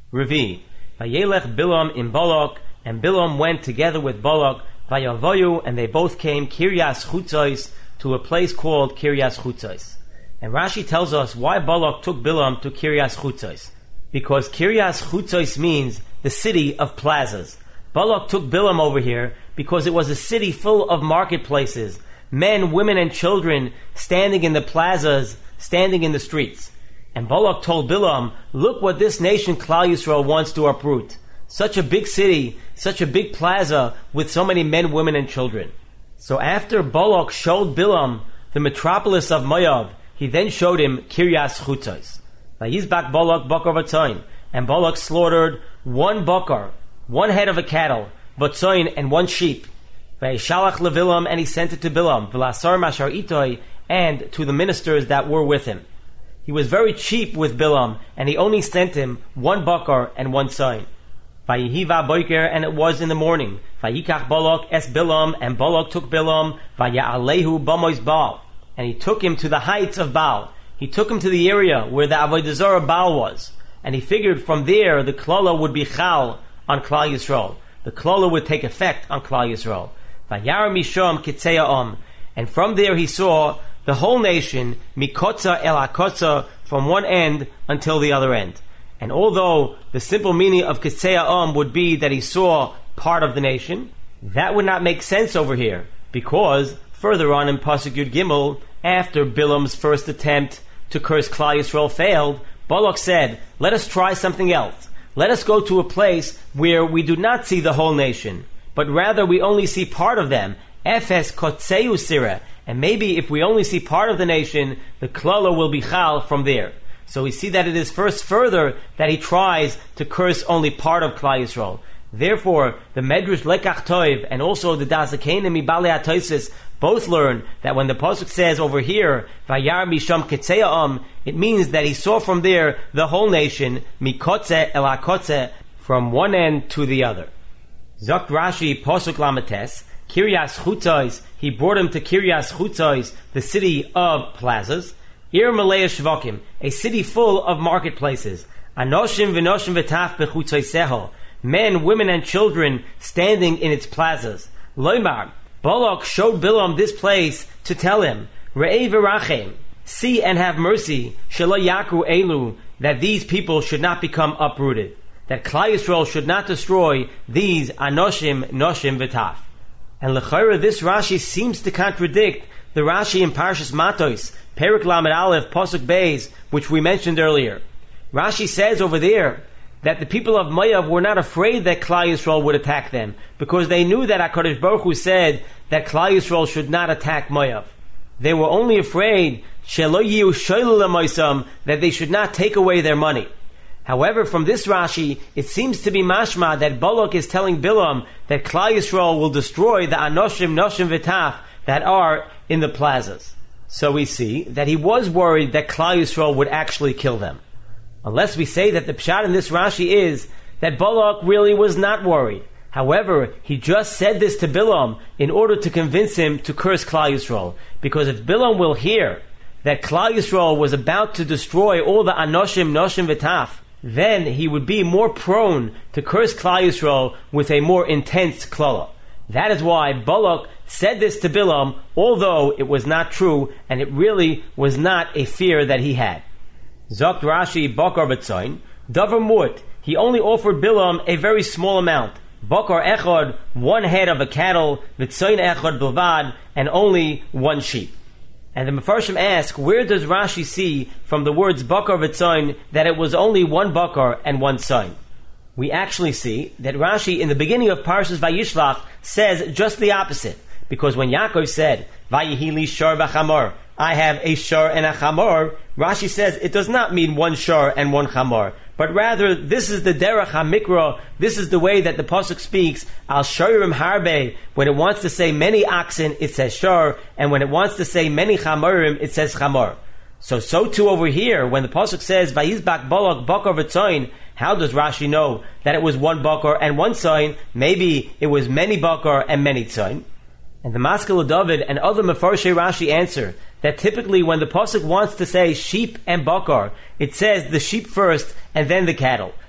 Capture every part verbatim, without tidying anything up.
Revi. Vayelech Bilam in Balak, and Bilam went together with Balak, Vayavoyu, and they both came Kiryas Chutzos, to a place called Kiryas Chutzos. And Rashi tells us why Balak took Bilam to Kiryas Chutzos. Because Kiryas Chutzos means the city of plazas. Balak took Bilam over here because it was a city full of marketplaces, men, women, and children standing in the plazas, standing in the streets. And Balak told Bilam, look what this nation Klal Yisrael wants to uproot. Such a big city, such a big plaza with so many men, women, and children. So after Balak showed Bilam the metropolis of Moav, he then showed him Kiryas Chutzos. Vayizbak Balak bakar v'tzayin, and Balak slaughtered one bakar, one head of a cattle, v'tzayin, and one sheep. Vayishalach leVilam, and he sent it to Bilam, v'lasar mashar itoi, and to the ministers that were with him. He was very cheap with Bilam, and he only sent him one bakar and one tzayin. Vayihiva boiker, and it was in the morning. Vayikach Balak es Bilam, and Balak took Bilam, vaya'alehu bamois Baal, and he took him to the heights of Baal. He took him to the area where the Avodah Zarah Baal was, and he figured from there the klala would be chal on Klal Yisrael. The klala would take effect on Klal Yisrael. Vayar misham kitzei ha'am, and from there he saw the whole nation mikotza el hakotza, from one end until the other end. And although the simple meaning of kitzei ha'am would be that he saw part of the nation, that would not make sense over here, because further on in Pasuk Yud Gimel, after Bilam's first attempt to curse Klal Yisrael failed, Balak said, let us try something else. Let us go to a place where we do not see the whole nation, but rather we only see part of them. Efes kotzeu sira. And maybe if we only see part of the nation, the klala will be chal from there. So we see that it is first further that he tries to curse only part of Klal Yisrael. Therefore, the Medrash Lekach Tov and also the Das HaKenim Mibalei HaTosfos both learn that when the pasuk says over here, Vayar misham kitzei ha'am, it means that he saw from there the whole nation, mikotze el hakotze, from one end to the other. Zok Rashi pasuk lamates, Kiryas Chutzos, he brought him to Kiryas Chutzos, the city of plazas, Ir Malei Shvakim, a city full of marketplaces, Anoshim v'noshim v'taf b'chutzoseho, men, women, and children standing in its plazas. Loimar, Balak showed Bilam this place to tell him, Re'ei v'rachem, see and have mercy, Shelo yakru elu, that these people should not become uprooted, that Klal Yisrael should not destroy these Anoshim, Noshim, v'taf. And l'chayra, this Rashi seems to contradict the Rashi in Parshas Matos, Perek Lamed Aleph, Pasuk Beis, which we mentioned earlier. Rashi says over there that the people of Moav were not afraid that Klal Yisrael would attack them, because they knew that HaKadosh Baruch Hu said that Klal Yisrael should not attack Moav. They were only afraid shelo yiyu shoylu l'moisam, that they should not take away their money. However, from this Rashi, it seems to be mashma that Balak is telling Bilam that Klal Yisrael will destroy the Anoshim, Noshim, V'taf that are in the plazas. So we see that he was worried that Klal Yisrael would actually kill them. Unless we say that the pshat in this Rashi is that Balak really was not worried. However, he just said this to Bilam in order to convince him to curse Klal Yisrael. Because if Bilam will hear that Klal Yisrael was about to destroy all the Anoshim, Noshim, V'taf, then he would be more prone to curse Klal Yisrael with a more intense klala. That is why Balak said this to Bilam, although it was not true, and it really was not a fear that he had. Zokt Rashi bakar v'tzayin, davar mut, he only offered Bilam a very small amount. Bakar echad, one head of a cattle, v'tzayin echad bilvad, and only one sheep. And the Mefarshim ask, where does Rashi see from the words bakar v'tzayin that it was only one bakar and one tzayin? We actually see that Rashi in the beginning of Parshas Vayishlach says just the opposite. Because when Yaakov said, Vayihi li shar v'chamor, I have a shar and a chamor, Rashi says it does not mean one shar and one chamor, but rather this is the derech hamikra, this is the way that the pasuk speaks, al sharim harbe, when it wants to say many oxen, it says shar, and when it wants to say many chamorim, it says chamor. So, so too over here, when the pasuk says, Vayizbak Balak bakar v'tzayin, how does Rashi know that it was one bakar and one tzayin? Maybe it was many bakar and many tzayin. And the Maskil David and other Mefarshei Rashi answer that typically when the pasuk wants to say sheep and bakar, it says the sheep first and then the cattle.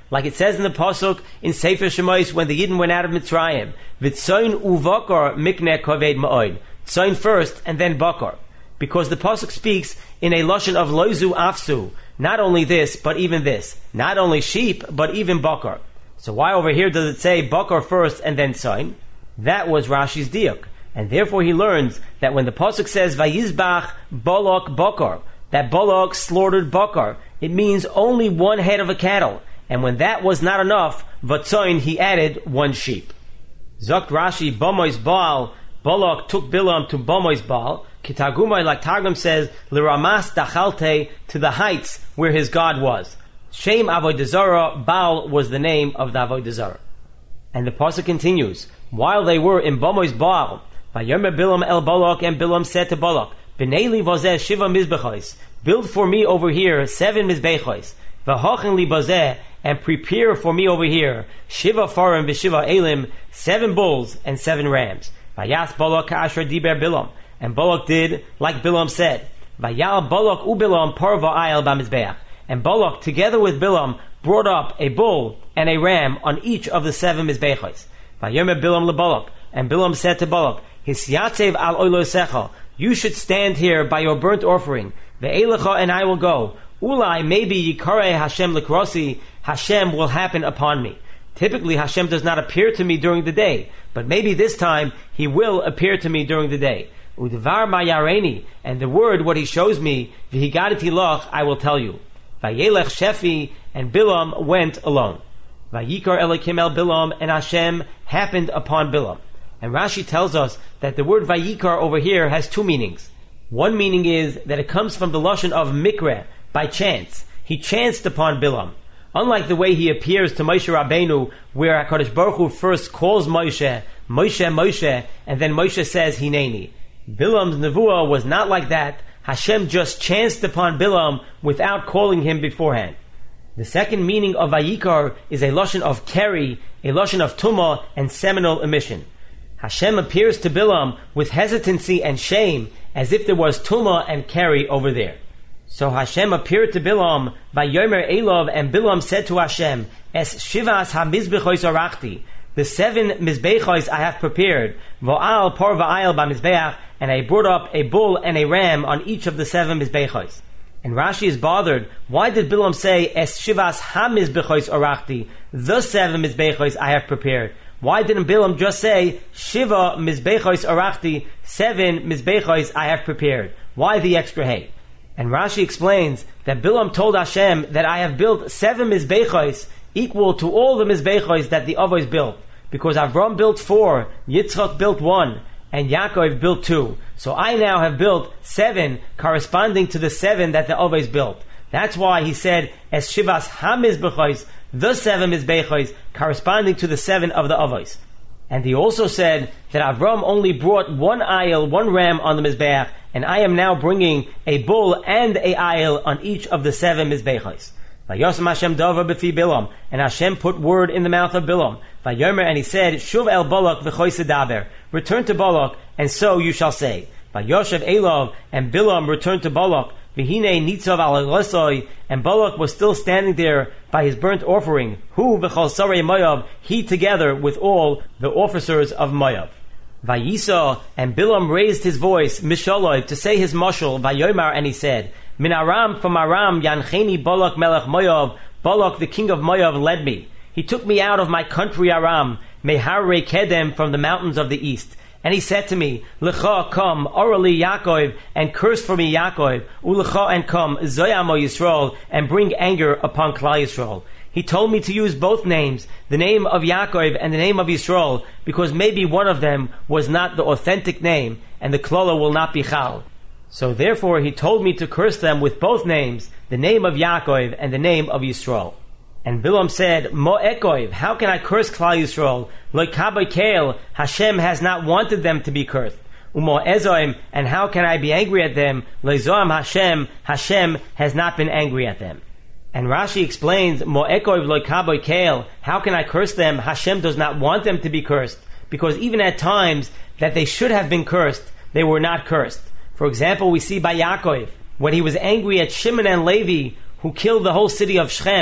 like it says in the Pasuk in Sefer Shemos when the Yidden went out of Mitzrayim. V'tzoin uvakar mikne koved ma'od. Tzoin first and then bakar. Because the Pasuk speaks in a lashon of loizu afsu. Not only this, but even this. Not only sheep, but even bakar. So why over here does it say bakar first and then tzoin? That was Rashi's diuk. And therefore he learns that when the Pasuk says vayizbach balak bakar, that Balak slaughtered bakar, it means only one head of a cattle. And when that was not enough, vatzoin, he added one sheep. Zokt Rashi, Bamois Baal, Balak took Bilam to Bamois Baal, Kitagumai, like Targum says, Liramas Dachalte, to the heights where his God was. Shem Avodah Zarah, Baal was the name of the Avodah Zarah. And the pasuk continues, while they were in Bamois Baal, Vayomer Bilam el Balak, and Bilam said to Balak, B'nei vazeh shiva mizbechos, build for me over here seven mizbechos, v'hachin li bazeh, and prepare for me over here shiva farim v'shiva elim, seven bulls and seven rams. Vayas Balak ka'asher diber Bilam, and Balak did like Bilam said. Vayal Balak u Bilam parva ayel b'mizbeach, and Balak together with Bilam brought up a bull and a ram on each of the seven mizbechos. Vayomer Bilam leBalak, and Bilam said to Balak, Hisyatzev al oilosecha, you should stand here by your burnt offering. Ve'elecha, and I will go. Ulai, maybe Yikare Hashem Likrosi, Hashem will happen upon me. Typically, Hashem does not appear to me during the day, but maybe this time He will appear to me during the day. Udvar Mayareni, and the word, what He shows me, V'higadati loch, I will tell you. Vayelech Shefi, and Bilam went alone. Vayikar Elokim el Bilam, and Hashem happened upon Bilam. And Rashi tells us that the word Vayikar over here has two meanings. One meaning is that it comes from the lashon of mikre, by chance. He chanced upon Bilam. Unlike the way he appears to Moshe Rabbeinu, where HaKadosh Baruch Hu first calls Moshe, Moshe, Moshe, and then Moshe says Hineni. Bilam's nevuah was not like that. Hashem just chanced upon Bilam without calling him beforehand. The second meaning of Vayikar is a lashon of keri, a lashon of tumah and seminal emission. Hashem appears to Bilam with hesitancy and shame, as if there was tumah and keri over there. So Hashem appeared to Bilam, Vayomer Elov, and Bilam said to Hashem, Es shivas ha-mizbechos arachti, the seven mizbechos I have prepared, Vo'al par va'ayel ba-mizbeach, and I brought up a bull and a ram on each of the seven mizbechos. And Rashi is bothered, why did Bilam say, Es shivas ha-mizbechos arachti, the seven mizbechos I have prepared? Why didn't Bilam just say, Shiva mizbechos arachti, seven mizbechos I have prepared? Why the extra hay? And Rashi explains that Bilam told Hashem that I have built seven mizbechos equal to all the mizbechos that the Avos built. Because Avram built four, Yitzchak built one, and Yaakov built two. So I now have built seven corresponding to the seven that the Avos built. That's why he said, Es shivas ha-mizbechos, the seven mizbechos corresponding to the seven of the Avos. And he also said that Avram only brought one ayil, one ram on the mizbeach, and I am now bringing a bull and a ayil on each of the seven mizbechos. Vayosam Hashem davar b'fi Bilam, and Hashem put word in the mouth of Bilam. Vayomer, and he said, Shuv el Balak v'choy sedaber, return to Balak, and so you shall say. Vayoshev Elov, and Bilam returned to Balak. V'hinei nitzav al elosoi, and Balak was still standing there by his burnt offering. Hu v'chol sarei Moav, he together with all the officers of Moav. Vayisa, and Bilam raised his voice, Mishaloi, to say his mashal, Vayomar, and he said, Min Aram, from Aram, Yancheni Balak melech Moav, Balak the king of Moav led me. He took me out of my country Aram, Meharei Kedem, from the mountains of the east. And he said to me, Lecha, come, orally Yaakov, and curse for me Yaakov, Ulecha, and come, Zoyamo Yisrael, and bring anger upon Klal Yisrael. He told me to use both names, the name of Yaakov and the name of Yisrael, because maybe one of them was not the authentic name, and the klala will not be chal. So therefore he told me to curse them with both names, the name of Yaakov and the name of Yisrael. And Bilam said, Mo Ekov, how can I curse Klal Yisrael? Lo kabay keil, Hashem has not wanted them to be cursed. Umo Ezoim, and how can I be angry at them? Lo zoam Hashem, Hashem has not been angry at them. And Rashi explains, Mo Ekov lo kabay keil, how can I curse them? Hashem does not want them to be cursed, because even at times that they should have been cursed, they were not cursed. For example, we see by Yaakov, when he was angry at Shimon and Levi, who killed the whole city of Shechem,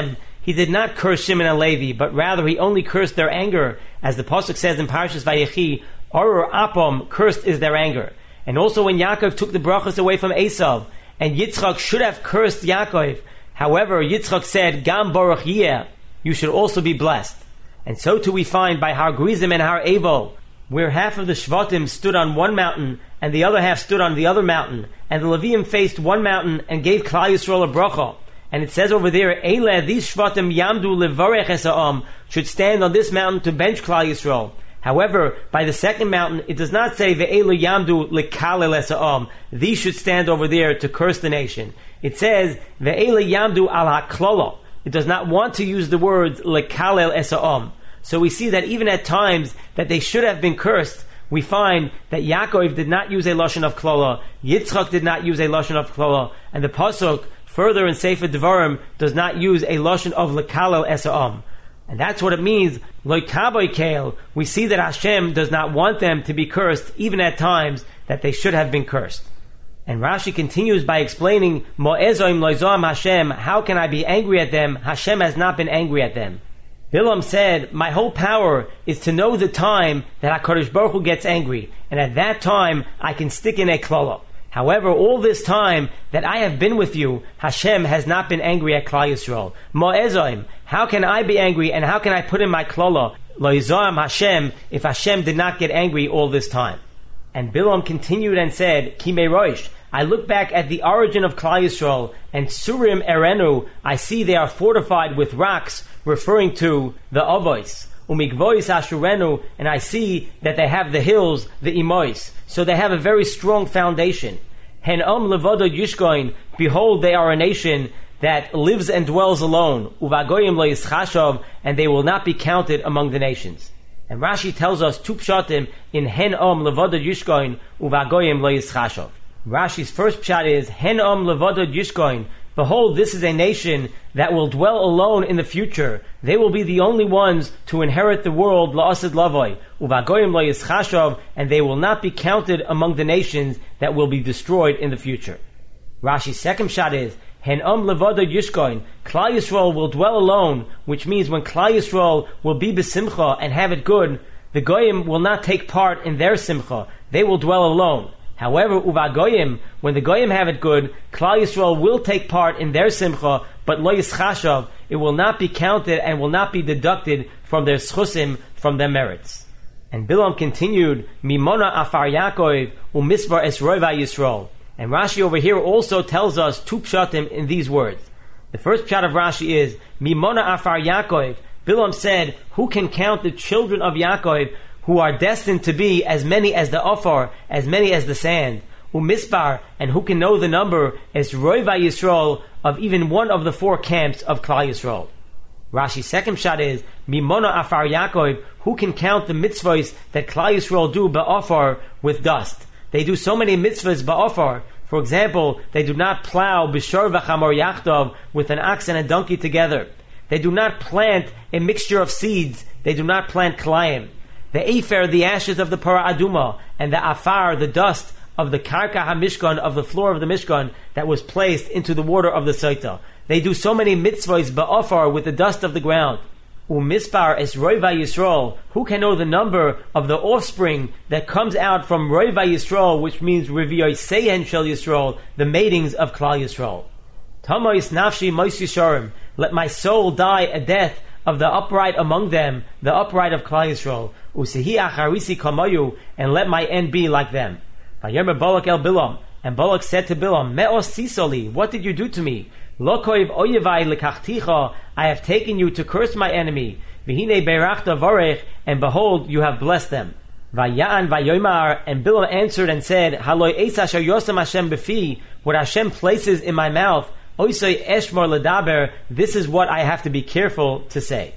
he did not curse Shimon and Levi, but rather he only cursed their anger, as the pasuk says in Parshas Vayechi, Orur Apom, cursed is their anger. And also when Yaakov took the brachas away from Esav, and Yitzchak should have cursed Yaakov, however, Yitzchak said, Gam Baruch Yeh, you should also be blessed. And so too we find by Har Grizim and Har Evo, where half of the Shvatim stood on one mountain, and the other half stood on the other mountain, and the Leviim faced one mountain and gave Klal Yisrael a bracha. And it says over there, Eile, these Shvatim Yamdu Levarech Es Ha'am, should stand on this mountain to bench Klal Yisrael. However, by the second mountain, it does not say Ve'elu Yamdu Lekalel Es Ha'am. These should stand over there to curse the nation. It says Ve'elu Yamdu Al HaKlolo. It does not want to use the words Lekalel Es Ha'am. So we see that even at times that they should have been cursed, we find that Yaakov did not use a lashon of klala, Yitzchak did not use a lashon of klala, and the pasuk further in Sefer Devarim does not use a lashon of lekalel es ha'am. And that's what it means, lo kaboy kel. We see that Hashem does not want them to be cursed, even at times that they should have been cursed. And Rashi continues by explaining, Mo'ezoim loizoam Hashem, how can I be angry at them? Hashem has not been angry at them. Bilam said, my whole power is to know the time that HaKadosh Baruch Hu gets angry, and at that time I can stick in a klala. However, all this time that I have been with you, Hashem has not been angry at Klal Yisrael. Mo'ezoim, how can I be angry and how can I put in my klala? Lo yizoam Hashem, if Hashem did not get angry all this time. And Bilam continued and said, Ki merosh, I look back at the origin of Klal Yisrael, and Surim Erenu, I see they are fortified with rocks, referring to the Avos. Umigvois Ashurenu, and I see that they have the hills, the Imois. So they have a very strong foundation. Hen Om Levodo Yishkoin, behold, they are a nation that lives and dwells alone. Uvagoyim lo yischashov, and they will not be counted among the nations. And Rashi tells us two pshatim in Hen Om Levodo Yishkoin, Uvagoyim lo yischashov. Rashi's first pshat is Hen Om Levodo Yishkoin. Behold, this is a nation that will dwell alone in the future. They will be the only ones to inherit the world, la'asid lavoi, uvagoyim lo yischashov, and they will not be counted among the nations that will be destroyed in the future. Rashi's second shot is, Hen om levodo yishkoin, Klal Yisrael will dwell alone, which means when Klal Yisrael will be besimcha and have it good, the goyim will not take part in their simcha. They will dwell alone. However, uvagoyim, when the goyim have it good, Klal Yisrael will take part in their simcha, but lo yischashav, it will not be counted and will not be deducted from their schusim, from their merits. And Bilam continued, Mimona afar Yaakov umisvar es roiva Yisrael. And Rashi over here also tells us two pshatim in these words. The first pshat of Rashi is, Mimona afar Yaakov. Bilam said, who can count the children of Yaakov who are destined to be as many as the Ofar, as many as the sand, umisbar, and who can know the number as Roiva Yisrael of even one of the four camps of Klal Yisrael. Rashi's second shot is, Mimona afar Yaakov, who can count the mitzvahs that Klal Yisrael do ba'ofar with dust. They do so many mitzvahs ba'ofar. For example, they do not plow b'shor v'chamor yachtov with an ox and a donkey together. They do not plant a mixture of seeds. They do not plant klayim. The Efer, the ashes of the Para Aduma, and the Afar, the dust of the Karka HaMishkan, of the floor of the Mishkan, that was placed into the water of the Saita. They do so many mitzvahs ba'afar with the dust of the ground. Umispar es Roiva Yisrael. Who can know the number of the offspring that comes out from Roiva Yisrael, which means Reviyoi Sehen Shel Yisrael, the matings of Klal Yisrael. Tamois nafshi mois yisharim. Let my soul die a death of the upright among them, the upright of Klal Yisrael. Usihi acharisi kamayu, and let my end be like them. Vayomer Balak el Bilam, and Balak said to Bilam, Me'os sisoli, what did you do to me? Lokoiv oyevai lekachticha, I have taken you to curse my enemy. Vihine beirachta vorech, and behold, you have blessed them. Vayaan vayoymar, and Bilam answered and said, Haloi eis asher yosem Hashem befi, what Hashem places in my mouth, oisei eshmor ledaber, this is what I have to be careful to say.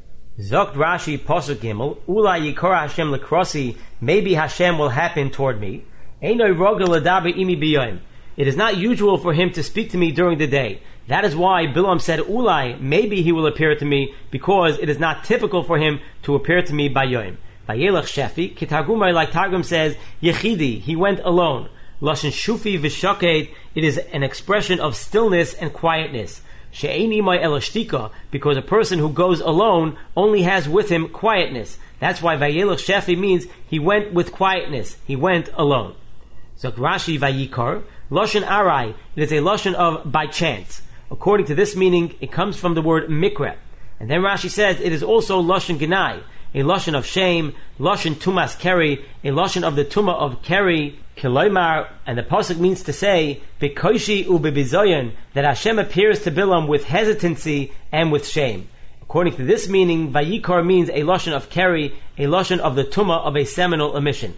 Zokt Rashi Pasuk Gimel, Ulai Yikor Hashem lekrosi, maybe Hashem will happen toward me. Einoi rogel ledaber imi biyoim. It is not usual for him to speak to me during the day. That is why Bilam said, Ulai, maybe he will appear to me, because it is not typical for him to appear to me by Yoim. Vayelach Shefi, Kitargumai, like Targum says, Yechidi, he went alone. Lashon Shufi Vishaket, it is an expression of stillness and quietness. she'eini mai elashtika, because a person who goes alone only has with him quietness. That's why vayelech shefi means he went with quietness. He went alone. Zok Rashi vayikar, lashon arai, it is a lashon of by chance. According to this meaning, it comes from the word mikra. And then Rashi says it is also lashon genai, a lashon of shame, lashon tumas keri, a lashon of the tuma of keri, kiloimar, and the pasuk means to say, bekoshi ubebizoyon, that Hashem appears to Bilam with hesitancy and with shame. According to this meaning, vayikar means a lashon of keri, a lashon of the tuma of a seminal emission.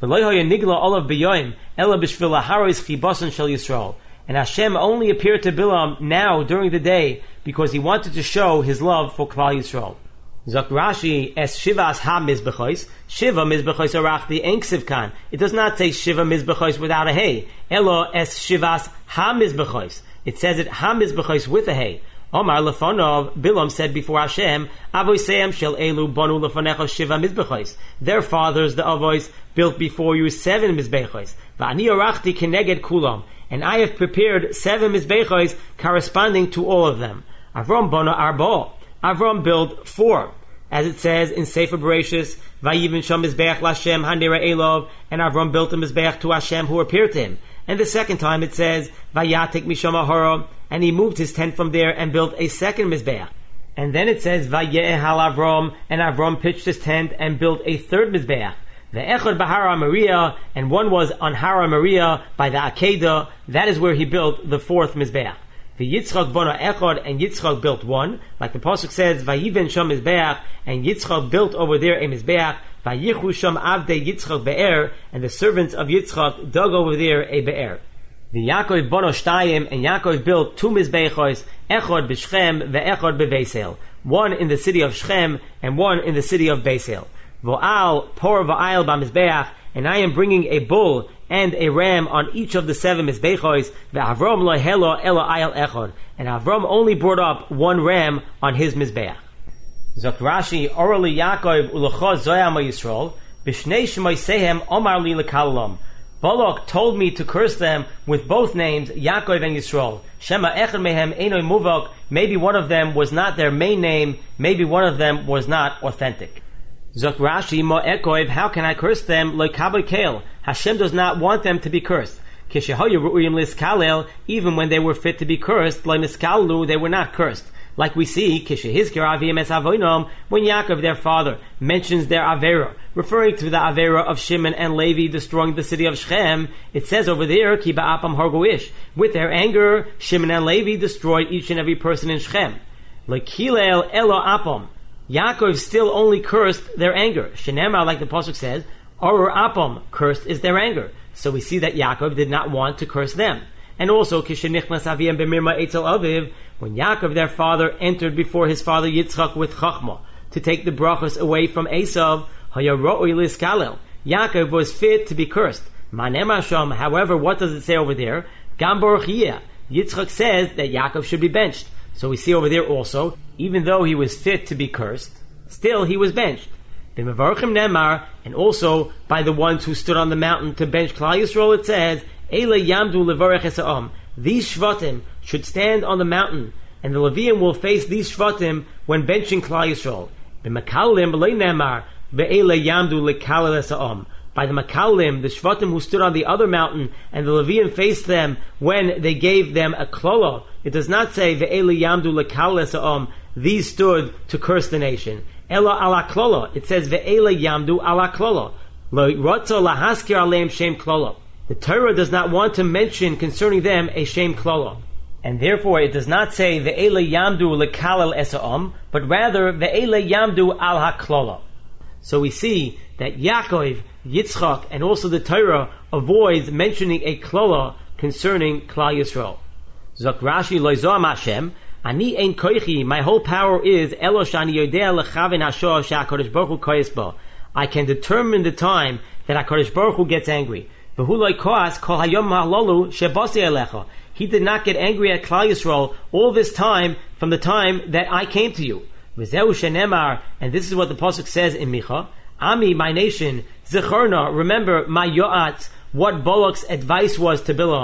And Hashem only appeared to Bilam now during the day because he wanted to show his love for Klal Yisrael. Zok Rashi, es shivas ha mizbechois, shiva mizbechois arachti ein ksiv kan. It does not say shiva mizbechois without a hey. Elo es shivas ha mizbechois. It says it ha mizbechois with a hey. Omar lefonov, Bilam said before Hashem, Avoiseim shel elu bonu lefonecha shiva mizbechois. Their fathers, the Avois, built before you seven mizbechois. Va'ani arachti keneged kulam. And I have prepared seven mizbechois corresponding to all of them. Avram bona arba. Avram built four. As it says in Sefer Bereshis, Vayivin sham mizbeach l'Hashem hanira elov, and Avram built a mizbeach to Hashem who appeared to him. And the second time it says, Vayatik misham ahara, and he moved his tent from there and built a second mizbeach. And then it says, Vayehal Avram, and Avram pitched his tent and built a third mizbeach. The Echad Bahara Maria, and one was on Hara Maria by the Akedah. That is where he built the fourth mizbeach. The Yitzchak Bona Echad, and Yitzchak built one, like the pasuk says, Vayiven Sham Mizbeach, and Yitzchak built over there a mizbeach. Vayichu Sham Avdei Yitzchak Be'er, and the servants of Yitzchak dug over there a Be'er. The Yaakov Bono Shtayim, and Yaakov built two mizbeachos, Echad b'Shchem, ve'Echad beBeisel, one in the city of Shchem and one in the city of Beisel. Vo'al por va'ayel ba'mizbeach, and I am bringing a bull and a ram on each of the seven mizbeachos. Ve'Avram lo helo elo ayel echad, and Avram only brought up one ram on his mizbeach. Zok Rashi, orali Yaakov ulecha zoyam Yisrael b'shnei shemoisehem omar li lekalam. Balak told me to curse them with both names, Yaakov and Yisrael. Shema echad mehem enoi muvok. Maybe one of them was not their main name. Maybe one of them was not authentic. Zok Rashi, Mo Ekov, how can I curse them? Like Kabbai Kael. Hashem does not want them to be cursed. Kishehoyu ru'uyim liskalel, even when they were fit to be cursed, like Niskallu, they were not cursed. Like we see, Kishehizkir avim es avoinom, when Yaakov, their father, mentions their Avera, referring to the Avera of Shimon and Levi destroying the city of Shechem, it says over there, Ki ba'apam hargoish. With their anger, Shimon and Levi destroyed each and every person in Shechem. Like Kilel elo apam. Yaakov still only cursed their anger. Shenemar, like the pasuk says, Orur apam, cursed is their anger. So we see that Yaakov did not want to curse them. And also, Kishenichnas aviem b'mirma etzel aviv, when Yaakov, their father, entered before his father Yitzchak with Chachma to take the brachos away from Esav, hayaroi liskalel. Yaakov was fit to be cursed. Manem Sham, however, what does it say over there? Gam baruch yeh. Yitzchak says that Yaakov should be benched. So we see over there also, even though he was fit to be cursed, still he was benched. The Mevarchim Nemar, and also by the ones who stood on the mountain to bench Klal Yisrael, it says, Eile Yamdu Levarech Esa'am. These Shvatim should stand on the mountain, and the Leviim will face these Shvatim when benching Klal Yisrael. The Mekalim B'lei Nemar, Be'eile Yamdu Lekalel Esa'am. By the Makalim, the Shvatim who stood on the other mountain, and the Leviim faced them when they gave them a klola. It does not say ve'eli yamdu lekalel esa'am. These stood to curse the nation. Ela ala klola. It says ve'eli yamdu ala klola. Lo rotzo lahaskir aleim shem klola. The Torah does not want to mention concerning them a shem klola, and therefore it does not say ve'eli yamdu lekalel esa'am, but rather ve'eli yamdu al haklola. So we see that Yaakov, Yitzchak, and also the Torah avoids mentioning a klola concerning Klal Yisrael. Zok Rashi lo zoam Hashem, ani ein koichi, my whole power is elo shani yodea lechaven hasho she'HaKadosh Baruch Hu koyes bo. I can determine the time that HaKadosh Baruch Hu gets angry. V'hu lo koas kol hayom ha'lolu shebasi elecha. He did not get angry at Klal Yisrael all this time from the time that I came to you. V'zeu shenemar, and this is what the pasuk says in Micha, Ami, my nation, Zechorna, remember my yo'at, what Balak's advice was to Bilam,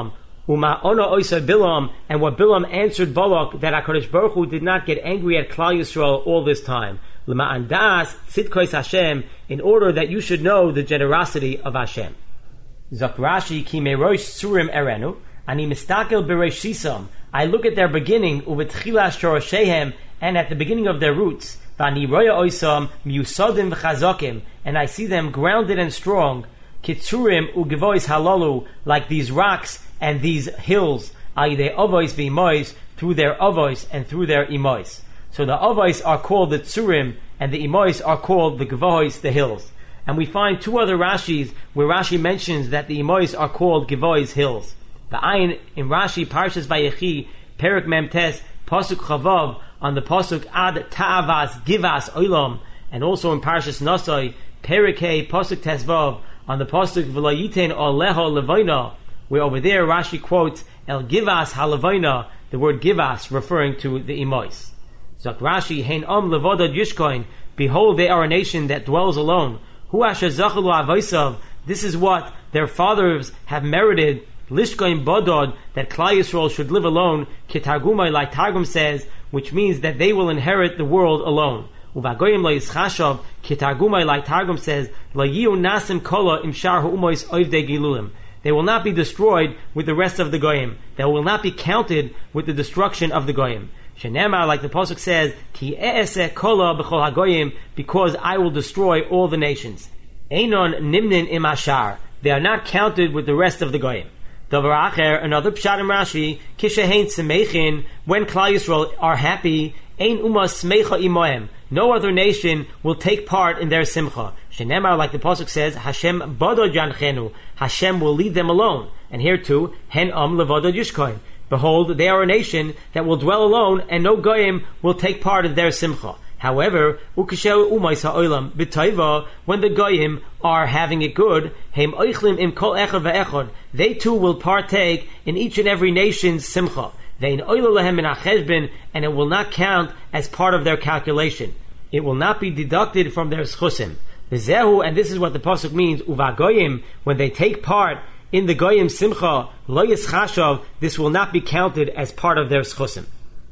Uma ona oisa Bilam, and what Bilam answered Balak, that HaKadosh Baruch Hu did not get angry at Klal Yisrael all this time. L'ma'an das tzidkos Hashem, in order that you should know the generosity of Hashem. Zok Rashi ki merosh surim erenu, ani mistakel beresh sisam. I look at their beginning, uvetchilas shoroshehem, and at the beginning of their roots. V'ani roya oisam miusadim v'chazokim, and I see them grounded and strong. Kitzurim ugevois halalu, like these rocks and these hills, ayidei avois v'imois, through their avois and through their imois. So the avois are called the tzurim, and the imois are called the gevois, the hills. And we find two other Rashis where Rashi mentions that the imois are called gevois, hills. The ayin in Rashi Parshas Vayechi, Perik Memtes, Pasuk Chavav, on the Pasuk Ad Ta'avas Givas Olam, and also in Parshas Nosai, Perik He, Pasuk Tesvav, on the Pasuk V'layiten Oleho Levaina, where over there Rashi quotes El Givas HaLevaina, the word Givas referring to the imois. Zok Rashi, Hein Om Levodod Yishkoin, behold, they are a nation that dwells alone. Hu Asher Zachalu Avaisav, this is what their fathers have merited, Lishkoin Bodod, that Klal Yisrael should live alone, Kitargumai, like Targum says, which means that they will inherit the world alone. Uvagoyim lo yischashav, Kitargumai, like Targum says, Lo yiu nasim kola im shar ha'umois oivdei gilulim. They will not be destroyed with the rest of the goyim. They will not be counted with the destruction of the goyim. Shenema, like the pasuk says, Ki e'eseh kola b'chol hagoyim, because I will destroy all the nations. Einon nimnin im ashar. They are not counted with the rest of the goyim. Davar acher, another pshat in Rashi, kishehein semechin, when Klal Yisrael are happy, ein umas smecha imohem. No other nation will take part in their simcha. Shenemar, like the pasuk says, Hashem bodod yanchenu. Hashem will leave them alone. And here too, hen am levodod yishkoin. Behold, they are a nation that will dwell alone, and no goyim will take part in their simcha. However, ukesheu umais ha'olam b'tayva, when the goyim are having it good, heim oichlim im kol echad ve'echad, they too will partake in each and every nation's simcha. Ve'in oila lehem min ha'cheshbin, and it will not count as part of their calculation. It will not be deducted from their schusim. V'zehu, and this is what the pasuk means, uva goyim, when they take part in the goyim simcha, lo yischashav, this will not be counted as part of their schusim.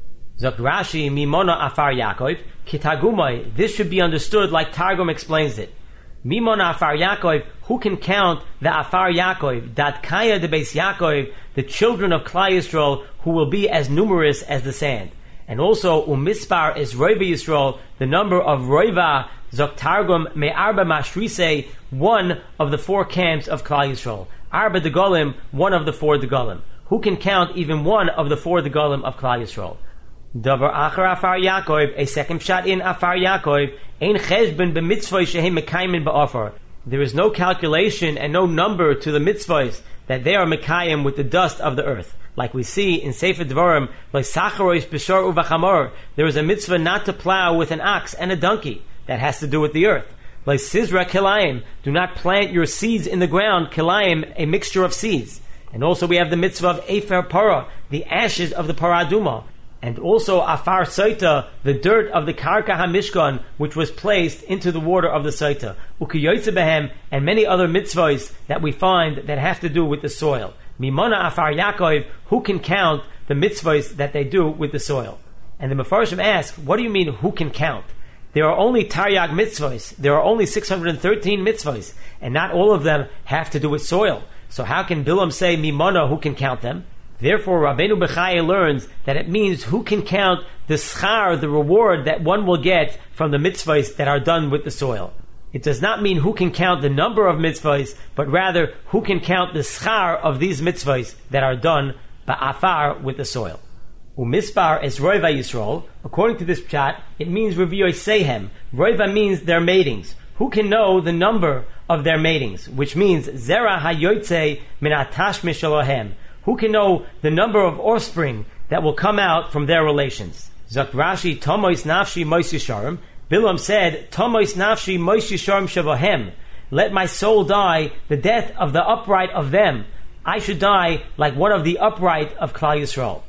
Zok Rashi, Mimona Afar Yaakov, Kitagumai, this should be understood like Targum explains it. Mimona Afar Yaakov, who can count the Afar Yaakov, Dat Kaya de Beis Yaakov, the children of Klal Yisrael, who will be as numerous as the sand. And also, Umispar is Roiva Yisrael, the number of Roiva, Zok Targum, Me Arba Mashrise, one of the four camps of Klal Yisrael. Arba de Golim, one of the four de Golim. Who can count even one of the four de Golim of Klal Yisrael? Davar achar Afar Yaakov, a second shot in Afar Yaakov, ein cheshbon b'mitzvah shehem mekayim ba'afar. There is no calculation and no number to the mitzvahs that they are mekayim with the dust of the earth. Like we see in Sefer Dvarim, like sacharois b'shor uvachamor, there is a mitzvah not to plow with an ox and a donkey. That has to do with the earth. Like sizra kilayim, do not plant your seeds in the ground, kilayim, a mixture of seeds. And also we have the mitzvah of efer para, the ashes of the paraduma. And also afar saita, the dirt of the karka hamishkan, which was placed into the water of the saita. Ukiyoytze behem, and many other mitzvahs that we find that have to do with the soil. Mimona Afar Yaakov, who can count the mitzvahs that they do with the soil? And the Mefarshim ask, what do you mean, who can count? There are only Taryag mitzvahs. There are only six hundred thirteen mitzvahs, and not all of them have to do with soil. So how can Bilam say, Mimona, who can count them? Therefore, Rabbeinu Bechaya learns that it means who can count the schar, the reward that one will get from the mitzvahs that are done with the soil. It does not mean who can count the number of mitzvahs, but rather who can count the schar of these mitzvahs that are done ba'afar with the soil. Umispar is Roiva Yisrael. According to this pshat, it means Reviyoi Sehem. Roiva means their matings. Who can know the number of their matings? Which means Zera hayoytze min atash mishalohem. Who can know the number of offspring that will come out from their relations? Zok Rashi, Tomois Nafshi Mois Yisharim. Bilam said, Tomois Nafshi Mois Yisharim Shavahem. Let my soul die the death of the upright of them. I should die like one of the upright of Klal Yisrael.